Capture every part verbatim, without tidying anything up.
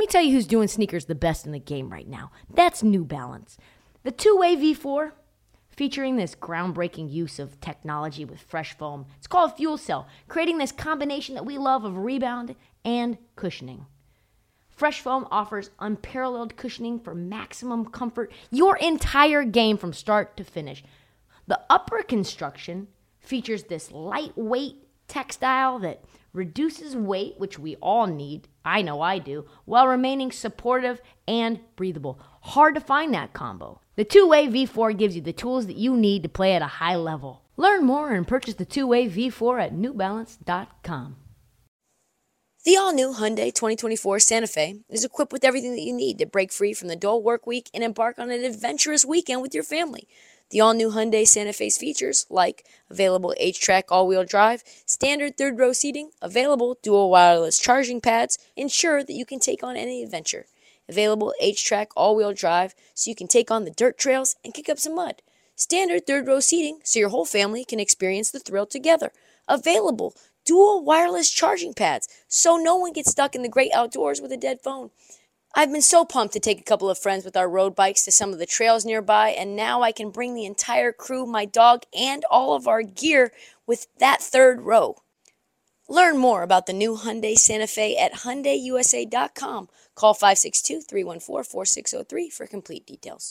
me tell you who's doing sneakers the best in the game right now. That's New Balance. The two-way V four, featuring this groundbreaking use of technology with fresh foam. It's called Fuel Cell, creating this combination that we love of rebound and cushioning. Fresh foam offers unparalleled cushioning for maximum comfort your entire game from start to finish. The upper construction features this lightweight textile that reduces weight, which we all need, I know I do, while remaining supportive and breathable. Hard to find that combo. The two-way V four gives you the tools that you need to play at a high level. Learn more and purchase the two-way V four at new balance dot com. The all-new Hyundai twenty twenty-four Santa Fe is equipped with everything that you need to break free from the dull work week and embark on an adventurous weekend with your family. The all-new Hyundai Santa Fe's features, like available H-Track all-wheel drive, standard third-row seating, available dual wireless charging pads, ensure that you can take on any adventure. Available H-Track all-wheel drive so you can take on the dirt trails and kick up some mud. Standard third-row seating so your whole family can experience the thrill together. Available dual wireless charging pads so no one gets stuck in the great outdoors with a dead phone. I've been so pumped to take a couple of friends with our road bikes to some of the trails nearby, and now I can bring the entire crew, my dog, and all of our gear with that third row. Learn more about the new Hyundai Santa Fe at Hyundai U S A dot com. Call five six two, three one four, four six zero three for complete details.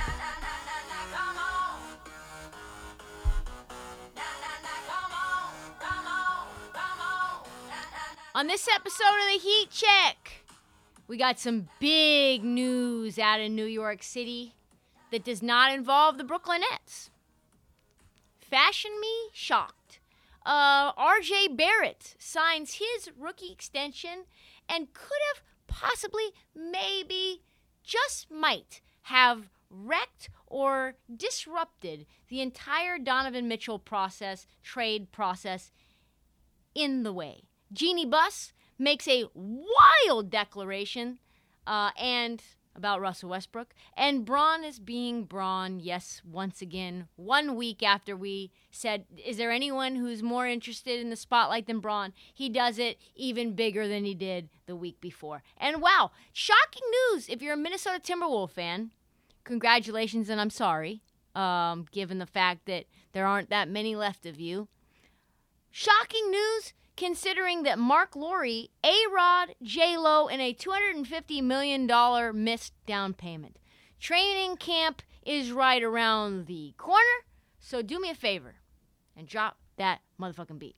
On this episode of the Heat Check, we got some big news out of New York City that does not involve the Brooklyn Nets. Fashion me shocked. Uh, R J Barrett signs his rookie extension and could have possibly, maybe, just might have wrecked or disrupted the entire Donovan Mitchell process, trade process in the way. Jeannie Buss makes a wild declaration uh, and about Russell Westbrook. And Braun is being Braun, yes, once again, one week after we said, is there anyone who's more interested in the spotlight than Braun? He does it even bigger than he did the week before. And wow, shocking news if you're a Minnesota Timberwolves fan. Congratulations, and I'm sorry, um, given the fact that there aren't that many left of you. Shocking news, considering that Mark Lowry, A-Rod, J-Lo, and a two hundred fifty million dollars missed down payment. Training camp is right around the corner, so do me a favor and drop that motherfucking beat.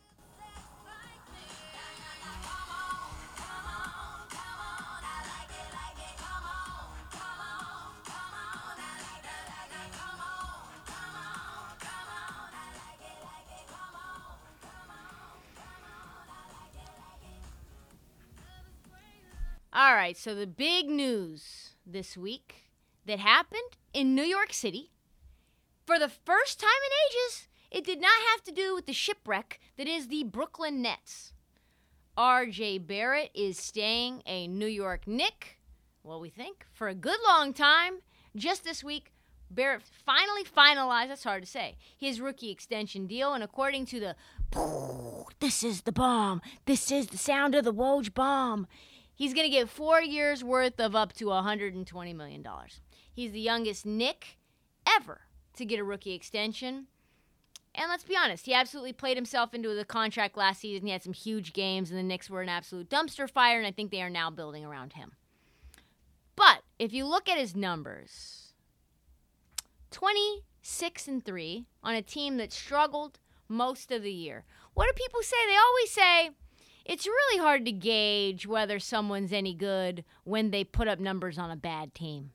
All right, so the big news this week that happened in New York City, for the first time in ages, it did not have to do with the shipwreck that is the Brooklyn Nets. R J Barrett is staying a New York Knick, well, we think, for a good long time. Just this week, Barrett finally finalized, that's hard to say, his rookie extension deal, and according to the, this is the bomb, this is the sound of the Woj bomb, he's going to get four years' worth of up to one hundred twenty million dollars. He's the youngest Knick ever to get a rookie extension. And let's be honest, he absolutely played himself into the contract last season. He had some huge games, and the Knicks were an absolute dumpster fire, and I think they are now building around him. But if you look at his numbers, twenty-six and three on a team that struggled most of the year. What do people say? They always say, it's really hard to gauge whether someone's any good when they put up numbers on a bad team.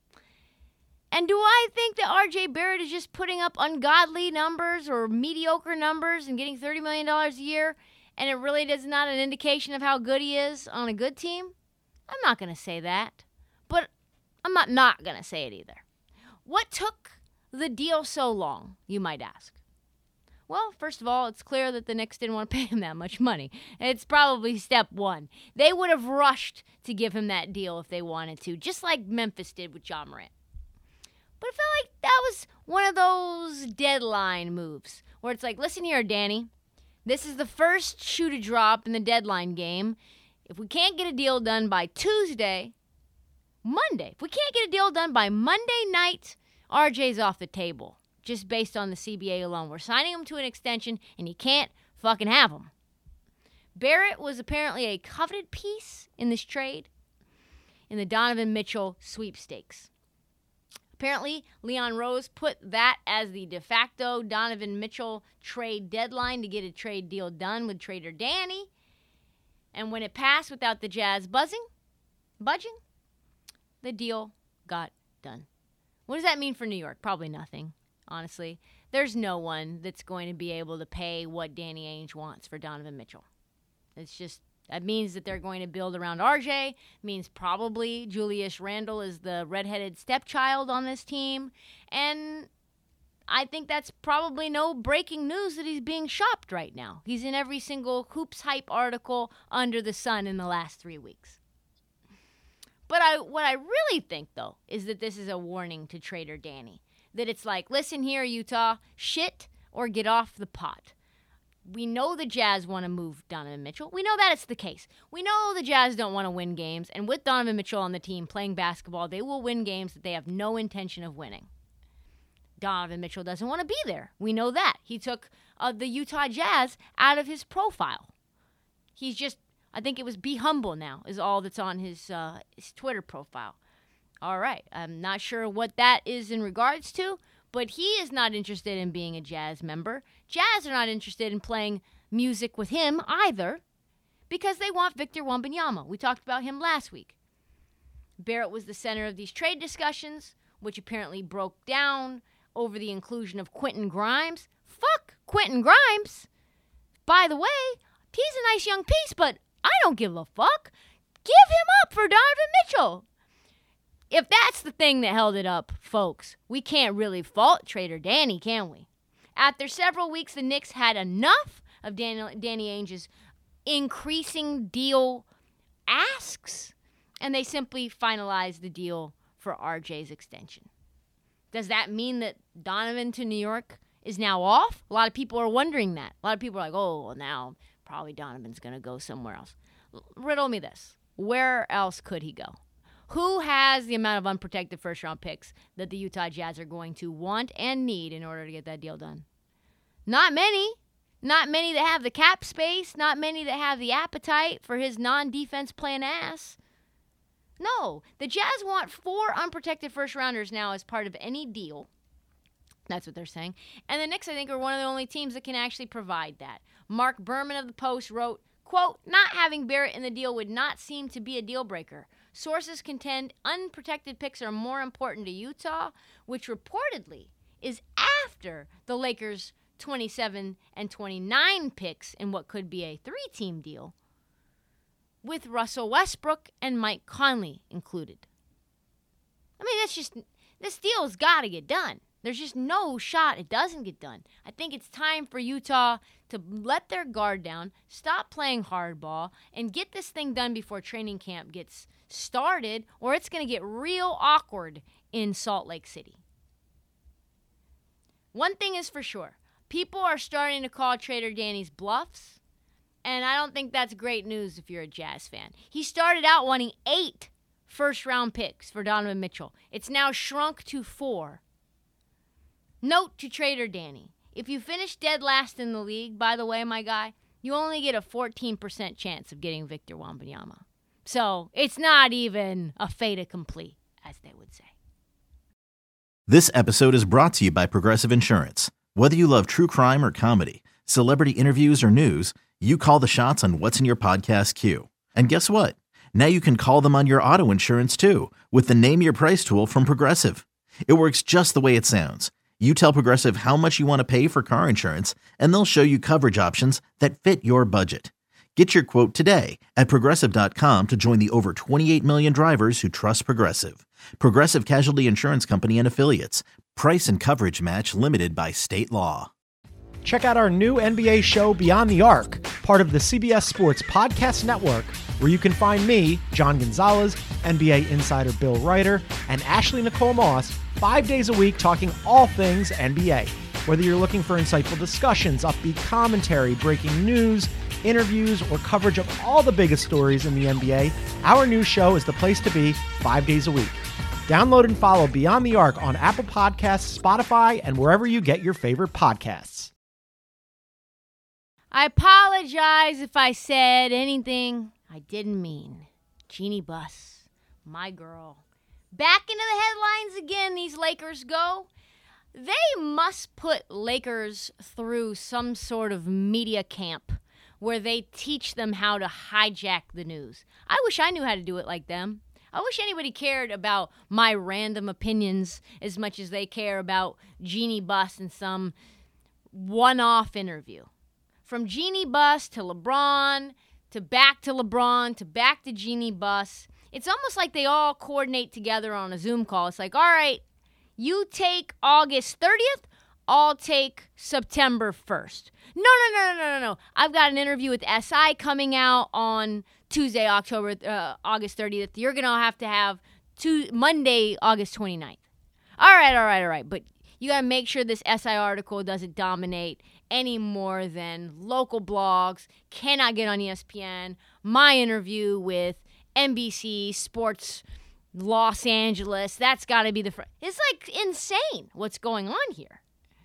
And do I think that R J Barrett is just putting up ungodly numbers or mediocre numbers and getting thirty million dollars a year, and it really is not an indication of how good he is on a good team? I'm not going to say that, but I'm not not going to say it either. What took the deal so long, you might ask? Well, first of all, it's clear that the Knicks didn't want to pay him that much money. It's probably step one. They would have rushed to give him that deal if they wanted to, just like Memphis did with Ja Morant. But it felt like that was one of those deadline moves, where it's like, listen here, Danny, this is the first shoe to drop in the deadline game. if we can't get a deal done by Tuesday, Monday, if we can't get a deal done by Monday night, R J's off the table, just based on the C B A alone. We're signing him to an extension, and you can't fucking have him. Barrett was apparently a coveted piece in this trade in the Donovan Mitchell sweepstakes. Apparently, Leon Rose put that as the de facto Donovan Mitchell trade deadline to get a trade deal done with trader Danny. And when it passed without the Jazz buzzing, budging, the deal got done. What does that mean for New York? Probably nothing, honestly. There's no one that's going to be able to pay what Danny Ainge wants for Donovan Mitchell. It's just, that means that they're going to build around R J. Means probably Julius Randle is the redheaded stepchild on this team. And I think that's probably no breaking news that he's being shopped right now. He's in every single Hoops Hype article under the sun in the last three weeks. But I, what I really think, though, is that this is a warning to trader Danny. That it's like, listen here, Utah, shit or get off the pot. We know the Jazz want to move Donovan Mitchell. We know that it's the case. We know the Jazz don't want to win games, and with Donovan Mitchell on the team playing basketball, they will win games that they have no intention of winning. Donovan Mitchell doesn't want to be there. We know that. He took uh, the Utah Jazz out of his profile. He's just, I think it was be humble now is all that's on his, uh, his Twitter profile. All right. I'm not sure what that is in regards to, but he is not interested in being a Jazz member. Jazz are not interested in playing music with him either because they want Victor Wembanyama. We talked about him last week. Barrett was the center of these trade discussions, which apparently broke down over the inclusion of Quentin Grimes. Fuck Quentin Grimes. By the way, he's a nice young piece, but I don't give a fuck. Give him up for Donovan Mitchell. If that's the thing that held it up, folks, we can't really fault trader Danny, can we? After several weeks, the Knicks had enough of Danny, Danny Ainge's increasing deal asks, and they simply finalized the deal for R J's extension. Does that mean that Donovan to New York is now off? A lot of people are wondering that. A lot of people are like, oh, well, now probably Donovan's going to go somewhere else. Riddle me this. Where else could he go? Who has the amount of unprotected first-round picks that the Utah Jazz are going to want and need in order to get that deal done? Not many. Not many that have the cap space. Not many that have the appetite for his non-defense playing ass. No. The Jazz want four unprotected first-rounders now as part of any deal. That's what they're saying. And the Knicks, I think, are one of the only teams that can actually provide that. Mark Berman of the Post wrote, quote, not having Barrett in the deal would not seem to be a deal breaker. Sources contend unprotected picks are more important to Utah, which reportedly is after the Lakers' twenty-seven and twenty-nine picks in what could be a three-team deal, with Russell Westbrook and Mike Conley included. I mean, that's just, this deal's got to get done. There's just no shot it doesn't get done. I think it's time for Utah to let their guard down, stop playing hardball, and get this thing done before training camp gets started, or it's going to get real awkward in Salt Lake City. One thing is for sure. People are starting to call Trader Danny's bluffs, and I don't think that's great news if you're a Jazz fan. He started out wanting eight first-round picks for Donovan Mitchell. It's now shrunk to four. Note to Trader Danny, if you finish dead last in the league, by the way, my guy, you only get a fourteen percent chance of getting Victor Wembanyama. So it's not even a fait accompli, as they would say. This episode is brought to you by Progressive Insurance. Whether you love true crime or comedy, celebrity interviews or news, you call the shots on what's in your podcast queue. And guess what? Now you can call them on your auto insurance too with the Name Your Price tool from Progressive. It works just the way it sounds. You tell Progressive how much you want to pay for car insurance, and they'll show you coverage options that fit your budget. Get your quote today at Progressive dot com to join the over twenty-eight million drivers who trust Progressive. Progressive Casualty Insurance Company and Affiliates. Price and coverage match limited by state law. Check out our new N B A show, Beyond the Arc, part of the C B S Sports Podcast Network, where you can find me, John Gonzalez, N B A insider Bill Ryder, and Ashley Nicole Moss, five days a week talking all things N B A. Whether you're looking for insightful discussions, upbeat commentary, breaking news, interviews, or coverage of all the biggest stories in the N B A, our new show is the place to be five days a week. Download and follow Beyond the Arc on Apple Podcasts, Spotify, and wherever you get your favorite podcasts. I apologize if I said anything I didn't mean. Jeanie Buss, my girl. Back into the headlines again, these Lakers go. They must put Lakers through some sort of media camp where they teach them how to hijack the news. I wish I knew how to do it like them. I wish anybody cared about my random opinions as much as they care about Jeanie Buss in some one-off interview. From Jeanie Buss to LeBron, to back to LeBron, to back to Jeanie Buss, it's almost like they all coordinate together on a Zoom call. It's like, all right, you take August thirtieth, I'll take September first. No, no, no, no, no, no, no. I've got an interview with S I coming out on Tuesday, October, uh, August thirtieth. You're going to have to have two, Monday, August twenty-ninth. All right, all right, all right. But you got to make sure this S I article doesn't dominate any more than local blogs, cannot get on E S P N, my interview with N B C Sports Los Angeles. That's got to be the... Fr- it's like insane what's going on here.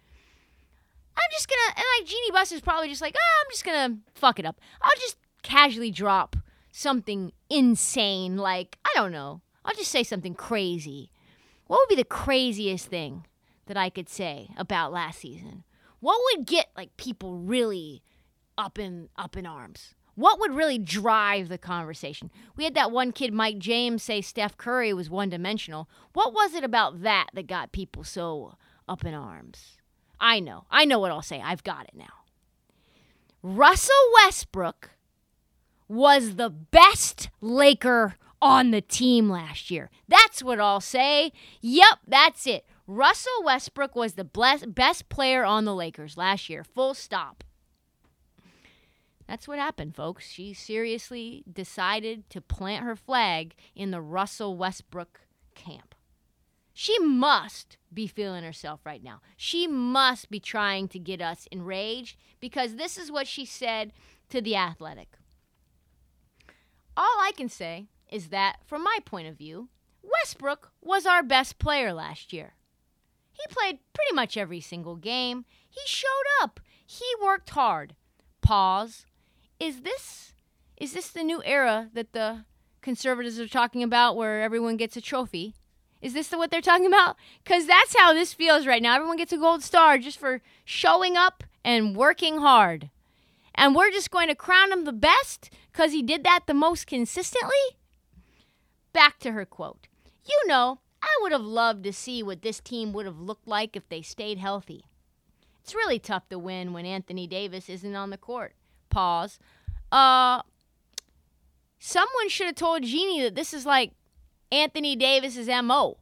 I'm just going to... And like Jeanie Buss is probably just like, oh, I'm just going to fuck it up. I'll just casually drop something insane like, I don't know. I'll just say something crazy. What would be the craziest thing that I could say about last season? What would get like people really up in up in arms? What would really drive the conversation? We had that one kid, Mike James, say Steph Curry was one-dimensional. What was it about that that got people so up in arms? I know. I know what I'll say. I've got it now. Russell Westbrook was the best Laker on the team last year. That's what I'll say. Yep, that's it. Russell Westbrook was the best player on the Lakers last year. Full stop. That's what happened, folks. She seriously decided to plant her flag in the Russell Westbrook camp. She must be feeling herself right now. She must be trying to get us enraged because this is what she said to The Athletic. All I can say is that, from my point of view, Westbrook was our best player last year. He played pretty much every single game. He showed up. He worked hard. Pause. Is this is this the new era that the conservatives are talking about where everyone gets a trophy? Is this the, what they're talking about? Because that's how this feels right now. Everyone gets a gold star just for showing up and working hard. And we're just going to crown him the best because he did that the most consistently? Back to her quote. You know, I would have loved to see what this team would have looked like if they stayed healthy. It's really tough to win when Anthony Davis isn't on the court. Pause. Uh, someone should have told Jeanie that this is like Anthony Davis's M O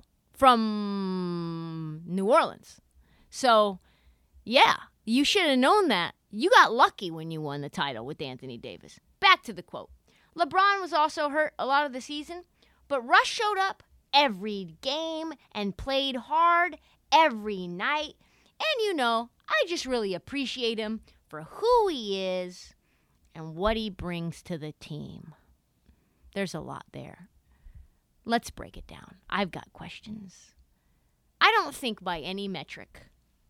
from New Orleans. So, yeah, you should have known that. You got lucky when you won the title with Anthony Davis. Back to the quote. LeBron was also hurt a lot of the season, but Russ showed up every game and played hard every night. And, you know, I just really appreciate him for who he is and what he brings to the team. There's a lot there. Let's break it down. I've got questions. I don't think by any metric,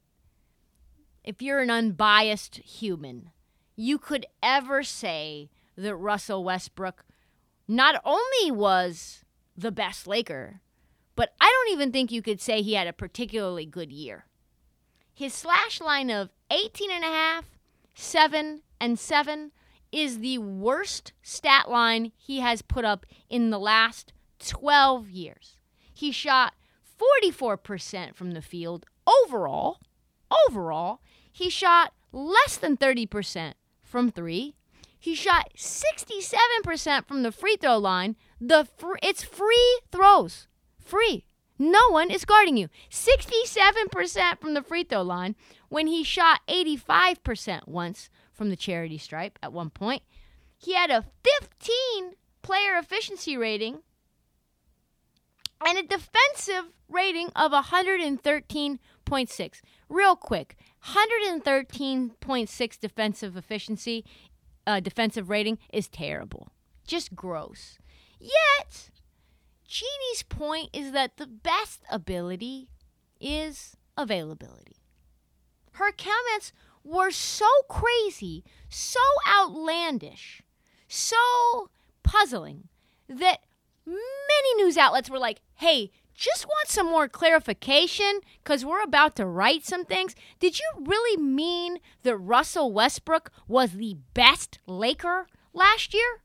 if you're an unbiased human, you could ever say that Russell Westbrook not only was the best Laker, but I don't even think you could say he had a particularly good year. His slash line of eighteen and a half, seven, and seven is the worst stat line he has put up in the last twelve years. He shot forty-four percent from the field overall. Overall, he shot less than thirty percent from three. He shot sixty-seven percent from the free throw line. The fr- It's free throws. Free. No one is guarding you. sixty-seven percent from the free throw line when he shot eighty-five percent once from the charity stripe at one point. He had a fifteen player efficiency rating and a defensive rating of one hundred thirteen point six. Real quick, one hundred thirteen point six defensive efficiency uh, defensive rating is terrible. Just gross. Yet, Jeannie's point is that the best ability is availability. Her comments were so crazy, so outlandish, so puzzling that many news outlets were like, hey, just want some more clarification because we're about to write some things. Did you really mean that Russell Westbrook was the best Laker last year?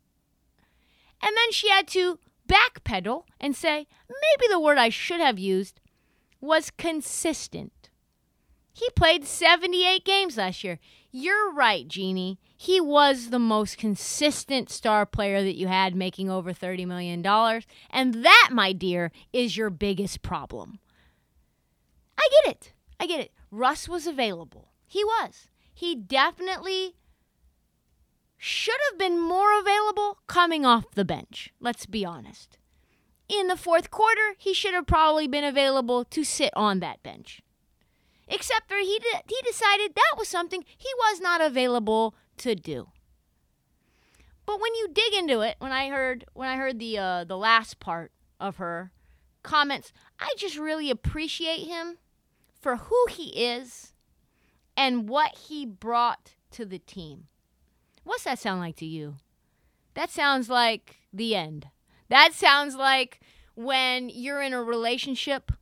And then she had to backpedal and say, maybe the word I should have used was consistent. He played seventy-eight games last year. You're right, Jeannie. He was the most consistent star player that you had, making over thirty million dollars. And that, my dear, is your biggest problem. I get it. I get it. Russ was available. He was. He definitely should have been more available coming off the bench. Let's be honest. In the fourth quarter, he should have probably been available to sit on that bench. Except for he de- he decided that was something he was not available to do. But when you dig into it, when I heard when I heard the uh, the last part of her comments, I just really appreciate him for who he is and what he brought to the team. What's that sound like to you? That sounds like the end. That sounds like when you're in a relationship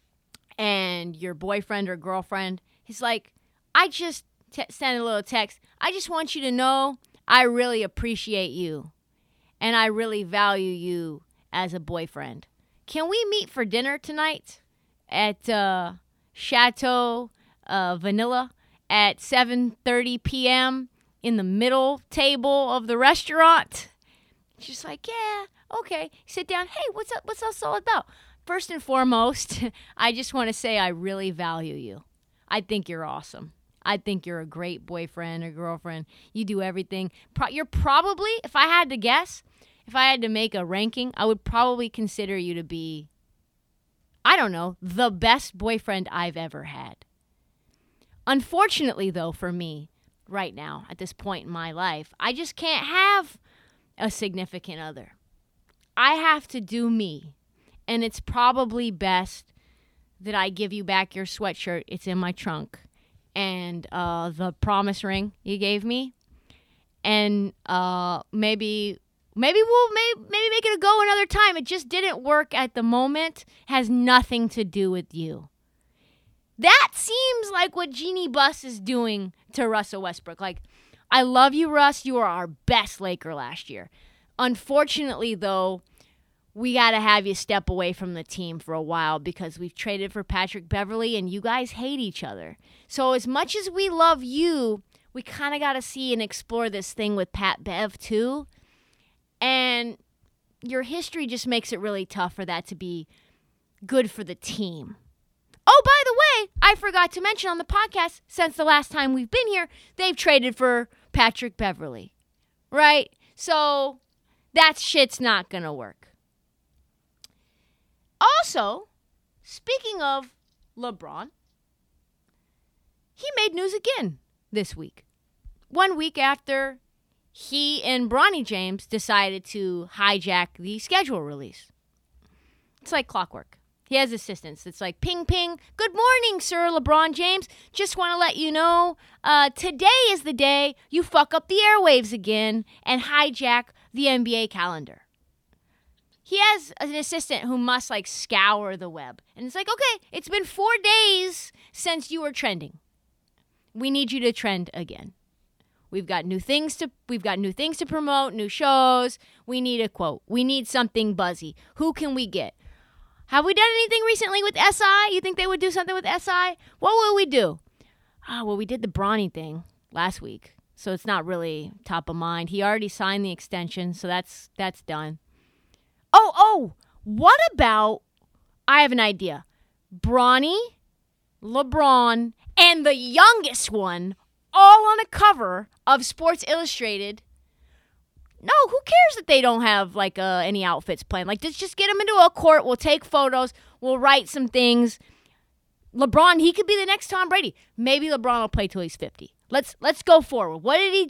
and your boyfriend or girlfriend is like, I just t- sent a little text. I just want you to know I really appreciate you and I really value you as a boyfriend. Can we meet for dinner tonight at uh, Chateau uh, Vanilla at seven thirty p.m. in the middle table of the restaurant? She's like, yeah, okay. Sit down. Hey, what's up? What's this all about? First and foremost, I just want to say I really value you. I think you're awesome. I think you're a great boyfriend or girlfriend. You do everything. Pro- you're probably, if I had to guess, if I had to make a ranking, I would probably consider you to be, I don't know, the best boyfriend I've ever had. Unfortunately, though, for me, right now, at this point in my life, I just can't have a significant other. I have to do me. And it's probably best that I give you back your sweatshirt. It's in my trunk. And uh, the promise ring you gave me. And uh, maybe maybe we'll maybe, maybe make it a go another time. It just didn't work at the moment. Has nothing to do with you. That seems like what Jeannie Buss is doing to Russell Westbrook. Like, I love you, Russ. You were our best Laker last year. Unfortunately, though, we got to have you step away from the team for a while because we've traded for Patrick Beverley and you guys hate each other. So as much as we love you, we kind of got to see and explore this thing with Pat Bev too. And your history just makes it really tough for that to be good for the team. Oh, by the way, I forgot to mention on the podcast, since the last time we've been here, they've traded for Patrick Beverley, right? So that shit's not going to work. Also, speaking of LeBron, he made news again this week. One week after he and Bronny James decided to hijack the schedule release. It's like clockwork. He has assistants. It's like, ping, ping. Good morning, Sir LeBron James. Just want to let you know, uh, today is the day you fuck up the airwaves again and hijack the N B A calendar. He has an assistant who must, like, scour the web. And it's like, okay, it's been four days since you were trending. We need you to trend again. We've got new things to we've got new things to promote, new shows. We need a quote. We need something buzzy. Who can we get? Have we done anything recently with S I? You think they would do something with S I? What will we do? Ah, oh, well, we did the Bronny thing last week, so it's not really top of mind. He already signed the extension, so that's that's done. Oh, oh, what about, I have an idea. Bronny, LeBron, and the youngest one all on a cover of Sports Illustrated. No, who cares that they don't have, like, uh, any outfits planned? Like, just, just get them into a court. We'll take photos. We'll write some things. LeBron, he could be the next Tom Brady. Maybe LeBron will play till he's fifty. Let's let's go forward. What did he do?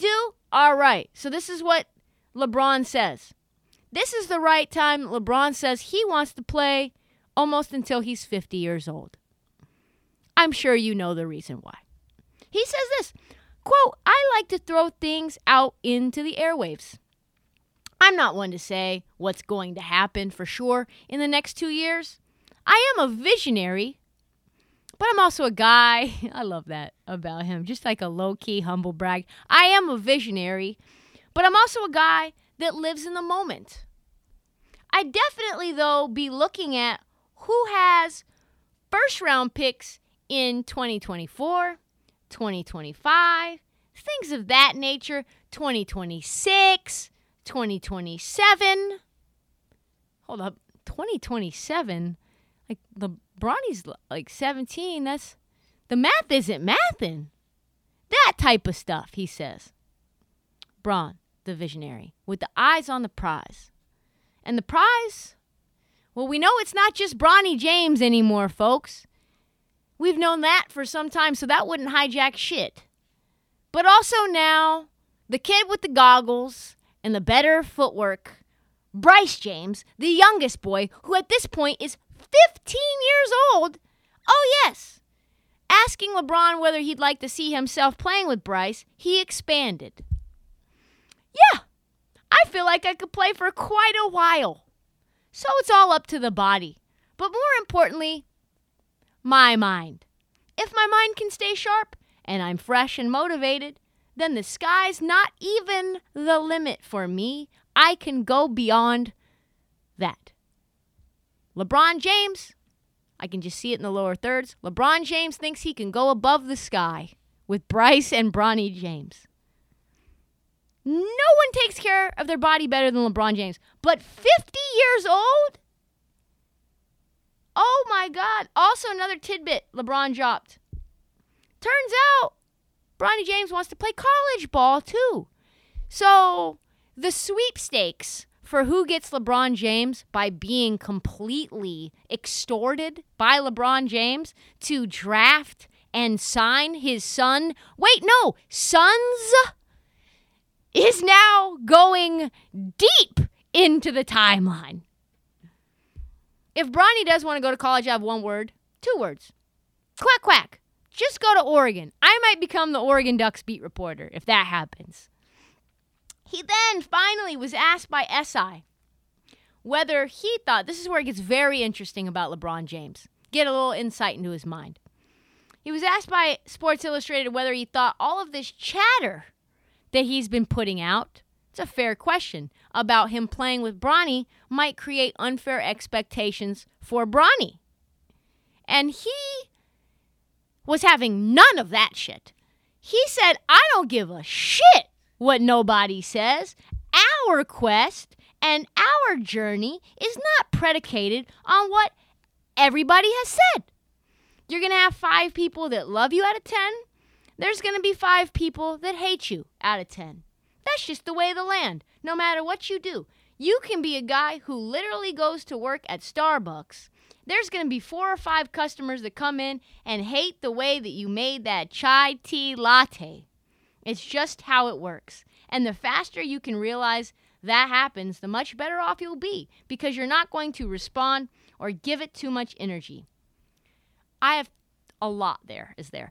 All right, so this is what LeBron says. This is the right time. LeBron says he wants to play almost until he's fifty years old. I'm sure you know the reason why. He says this, quote, I like to throw things out into the airwaves. I'm not one to say what's going to happen for sure in the next two years. I am a visionary, but I'm also a guy. I love that about him. Just like a low-key, humble brag. I am a visionary, but I'm also a guy that lives in the moment. I definitely, though, be looking at who has first-round picks in twenty twenty-four, twenty twenty-five, things of that nature, twenty twenty-six, twenty twenty-seven. Hold up, twenty twenty-seven? Like, the Bronny's like seventeen. That's, the math isn't mathing. That type of stuff, he says. Bron, the visionary, with the eyes on the prize. And the prize? Well, we know it's not just Bronny James anymore, folks. We've known that for some time, so that wouldn't hijack shit. But also now, the kid with the goggles and the better footwork, Bryce James, the youngest boy, who at this point is fifteen years old. Oh, yes. Asking LeBron whether he'd like to see himself playing with Bryce, he expanded. Yeah, I feel like I could play for quite a while. So it's all up to the body. But more importantly, my mind. If my mind can stay sharp and I'm fresh and motivated, then the sky's not even the limit for me. I can go beyond that. LeBron James, I can just see it in the lower thirds. LeBron James thinks he can go above the sky with Bryce and Bronny James. No one takes care of their body better than LeBron James. But fifty years old? Oh my God. Also another tidbit LeBron dropped. Turns out Bronny James wants to play college ball too. So the sweepstakes for who gets LeBron James by being completely extorted by LeBron James to draft and sign his son. Wait, no, sons is now going deep into the timeline. If Bronny does want to go to college, I have one word, two words. Quack, quack. Just go to Oregon. I might become the Oregon Ducks beat reporter if that happens. He then finally was asked by S I whether he thought, this is where it gets very interesting about LeBron James. Get a little insight into his mind. He was asked by Sports Illustrated whether he thought all of this chatter that he's been putting out, it's a fair question, about him playing with Bronny might create unfair expectations for Bronny. And he was having none of that shit. He said, I don't give a shit what nobody says. Our quest and our journey is not predicated on what everybody has said. You're going to have five people that love you out of ten. There's going to be five people that hate you out of ten. That's just the way of the land. No matter what you do, you can be a guy who literally goes to work at Starbucks. There's going to be four or five customers that come in and hate the way that you made that chai tea latte. It's just how it works. And the faster you can realize that happens, the much better off you'll be, because you're not going to respond or give it too much energy. I have a lot there, is there.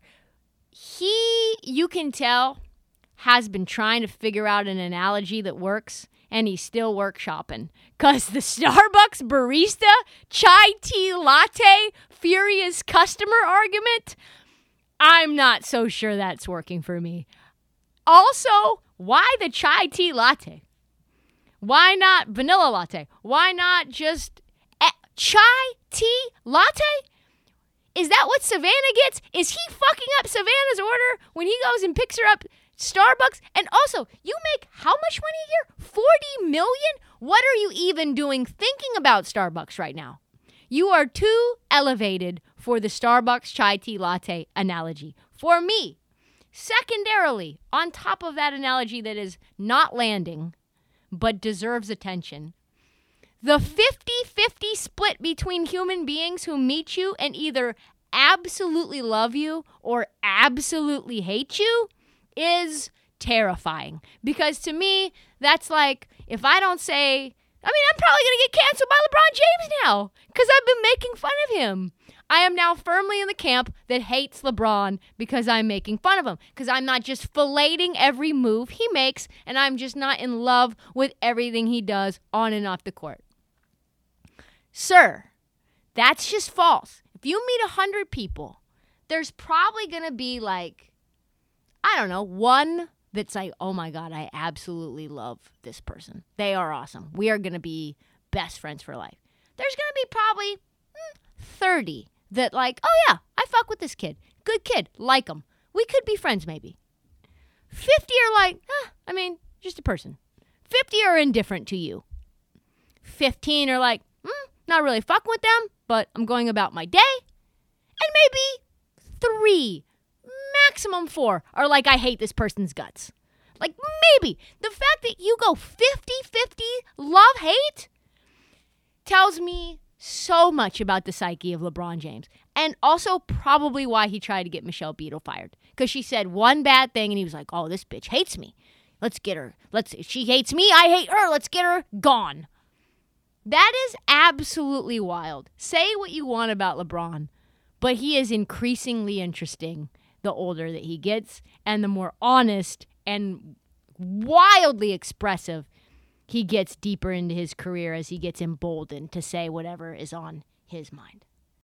He, you can tell, has been trying to figure out an analogy that works, and he's still workshopping. Because the Starbucks barista chai tea latte furious customer argument, I'm not so sure that's working for me. Also, why the chai tea latte? Why not vanilla latte? Why not just a- chai tea latte? Is that what Savannah gets? Is he fucking up Savannah's order when he goes and picks her up Starbucks? And also, you make how much money a year? forty million dollars? What are you even doing thinking about Starbucks right now? You are too elevated for the Starbucks chai tea latte analogy. For me, secondarily, on top of that analogy that is not landing, but deserves attention, the fifty-fifty split between human beings who meet you and either absolutely love you or absolutely hate you is terrifying. Because to me, that's like, if I don't say, I mean, I'm probably going to get canceled by LeBron James now because I've been making fun of him. I am now firmly in the camp that hates LeBron because I'm making fun of him. Because I'm not just filleting every move he makes, and I'm just not in love with everything he does on and off the court. Sir, that's just false. If you meet one hundred people, there's probably going to be like, I don't know, one that's like, oh my God, I absolutely love this person. They are awesome. We are going to be best friends for life. There's going to be probably mm, thirty that like, oh yeah, I fuck with this kid. Good kid. Like him. We could be friends maybe. fifty are like, eh, I mean, just a person. fifty are indifferent to you. fifteen are like, mm, not really fucking with them, but I'm going about my day. And maybe three, maximum four, are like, I hate this person's guts. Like, maybe. The fact that you go fifty-fifty love-hate tells me so much about the psyche of LeBron James. And also probably why he tried to get Michelle Beadle fired. Because she said one bad thing, and he was like, oh, this bitch hates me. Let's get her. Let's. She hates me, I hate her. Let's get her gone. That is absolutely wild. Say what you want about LeBron, but he is increasingly interesting the older that he gets and the more honest and wildly expressive he gets deeper into his career as he gets emboldened to say whatever is on his mind.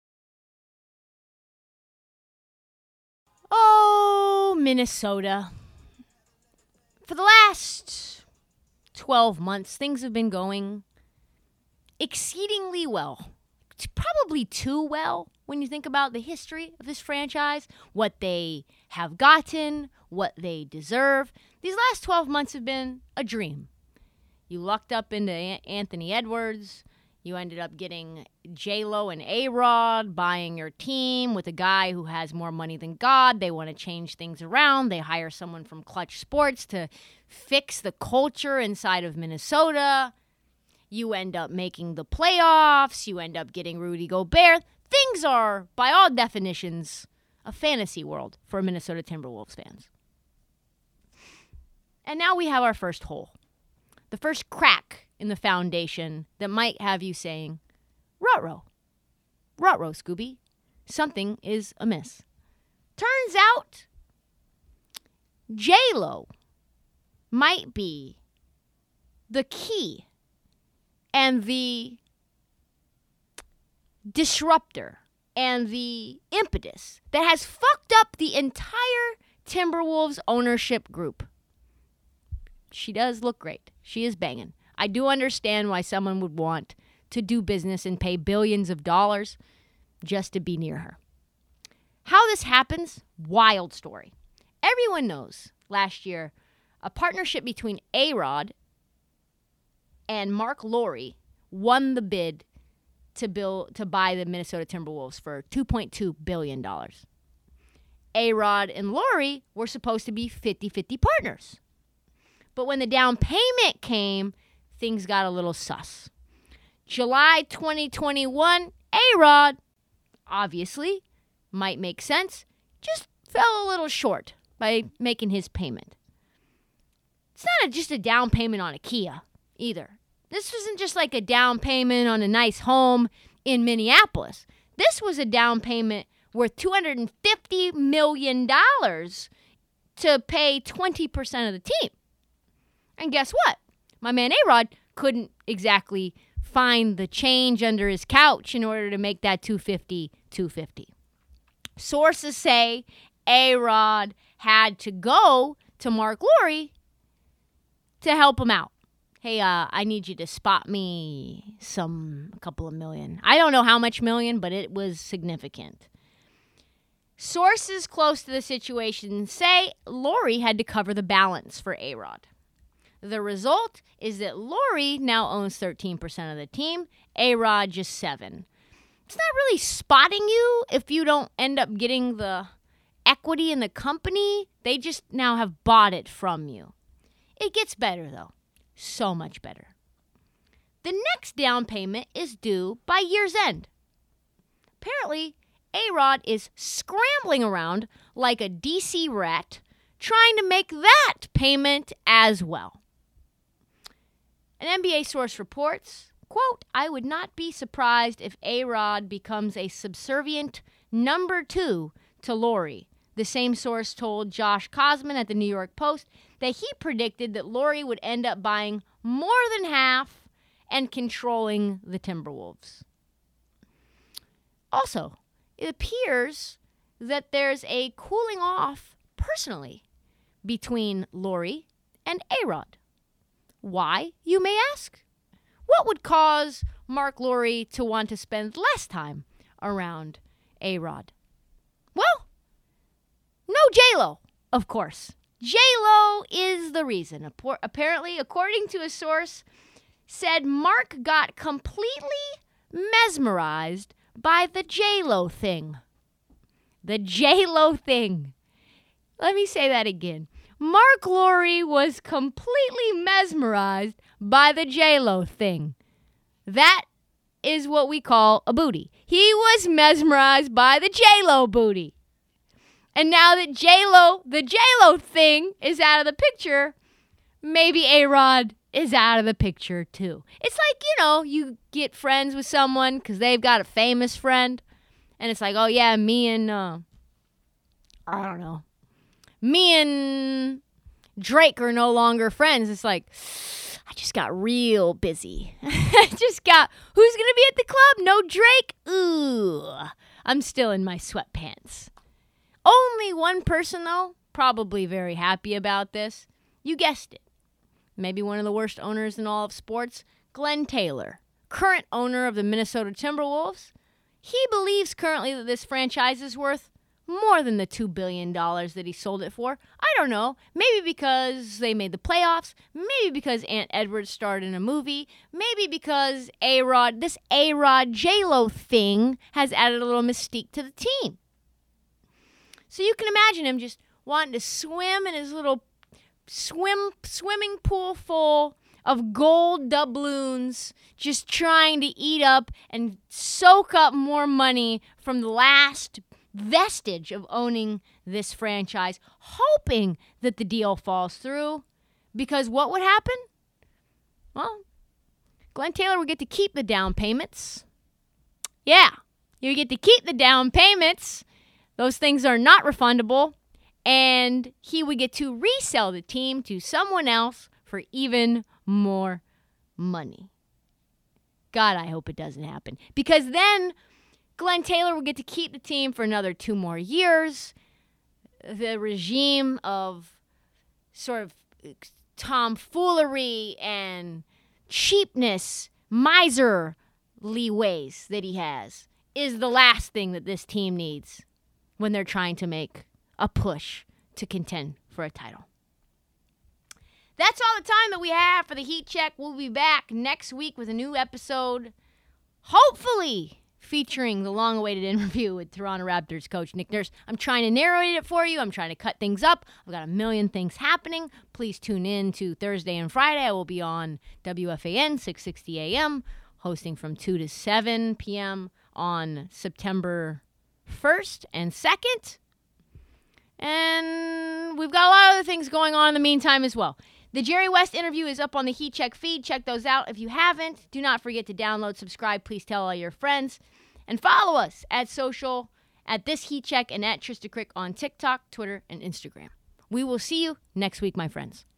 Oh, Minnesota. For the last twelve months, things have been going exceedingly well. It's probably too well when you think about the history of this franchise, what they have gotten, what they deserve. These last twelve months have been a dream. You lucked up into Anthony Edwards. You ended up getting J-Lo and A-Rod, buying your team with a guy who has more money than God. They want to change things around. They hire someone from Clutch Sports to fix the culture inside of Minnesota. You end up making the playoffs. You end up getting Rudy Gobert. Things are, by all definitions, a fantasy world for Minnesota Timberwolves fans. And now we have our first hole. The first crack in the foundation that might have you saying, ruh-roh, ruh-roh, Scooby, something is amiss. Turns out, J-Lo might be the key and the disruptor and the impetus that has fucked up the entire Timberwolves ownership group. She does look great. She is banging. I do understand why someone would want to do business and pay billions of dollars just to be near her. How this happens, wild story. Everyone knows last year a partnership between A-Rod and Mark Lowry won the bid to build to buy the Minnesota Timberwolves for two point two billion dollars. A-Rod and Lowry were supposed to be fifty-fifty partners. But when the down payment came, things got a little sus. July twenty twenty-one, A-Rod, obviously, might make sense, just fell a little short by making his payment. It's not a, just a down payment on a Kia either. This wasn't just like a down payment on a nice home in Minneapolis. This was a down payment worth two hundred fifty million dollars to pay twenty percent of the team. And guess what? My man A-Rod couldn't exactly find the change under his couch in order to make that two fifty, two fifty. Sources say A-Rod had to go to Mark Lowry to help him out. Hey, uh, I need you to spot me some, a couple of million. I don't know how much million, but it was significant. Sources close to the situation say Lowry had to cover the balance for A-Rod. The result is that Lowry now owns thirteen percent of the team, A-Rod just seven. It's not really spotting you if you don't end up getting the equity in the company. They just now have bought it from you. It gets better, though. So much better. The next down payment is due by year's end. Apparently, A-Rod is scrambling around like a D C rat trying to make that payment as well. An N B A source reports, quote, I would not be surprised if A-Rod becomes a subservient number two to Lauri. The same source told Josh Kosman at the New York Post that he predicted that Lauri would end up buying more than half and controlling the Timberwolves. Also, it appears that there's a cooling off personally between Lauri and A-Rod. Why, you may ask? What would cause Mark Lauri to want to spend less time around A-Rod? Well, no J-Lo, of course. J-Lo is the reason. Apparently, according to a source, said Mark got completely mesmerized by the J-Lo thing. The J-Lo thing. Let me say that again. Mark Lauri was completely mesmerized by the J-Lo thing. That is what we call a booty. He was mesmerized by the J-Lo booty. And now that J-Lo, the J-Lo thing is out of the picture, maybe A-Rod is out of the picture too. It's like, you know, you get friends with someone because they've got a famous friend. And it's like, oh yeah, me and, uh, I don't know, me and Drake are no longer friends. It's like, I just got real busy. I just got, who's going to be at the club? No Drake? Ooh, I'm still in my sweatpants. Only one person, though, probably very happy about this. You guessed it. Maybe one of the worst owners in all of sports, Glenn Taylor, current owner of the Minnesota Timberwolves. He believes currently that this franchise is worth more than the two billion dollars that he sold it for. I don't know. Maybe because they made the playoffs. Maybe because Ant Edwards starred in a movie. Maybe because A-Rod, this A-Rod J-Lo thing has added a little mystique to the team. So you can imagine him just wanting to swim in his little swim swimming pool full of gold doubloons, just trying to eat up and soak up more money from the last vestige of owning this franchise, hoping that the deal falls through. Because what would happen? Well, Glenn Taylor would get to keep the down payments. Yeah, you get to keep the down payments. Those things are not refundable. And he would get to resell the team to someone else for even more money. God, I hope it doesn't happen. Because then Glenn Taylor will get to keep the team for another two more years. The regime of sort of tomfoolery and cheapness, miserly ways that he has is the last thing that this team needs when they're trying to make a push to contend for a title. That's all the time that we have for the Heat Check. We'll be back next week with a new episode, hopefully featuring the long-awaited interview with Toronto Raptors coach Nick Nurse. I'm trying to narrate it for you. I'm trying to cut things up. I've got a million things happening. Please tune in to Thursday and Friday. I will be on W F A N six sixty A M, hosting from two to seven p.m. on September first and second. And we've got a lot of other things going on in the meantime as well. The Jerry West interview is up on the Heat Check feed. Check those out. If you haven't, do not forget to download, subscribe. Please tell all your friends. And follow us at social, at This Heat Check, and at Trista Crick on TikTok, Twitter, and Instagram. We will see you next week, my friends.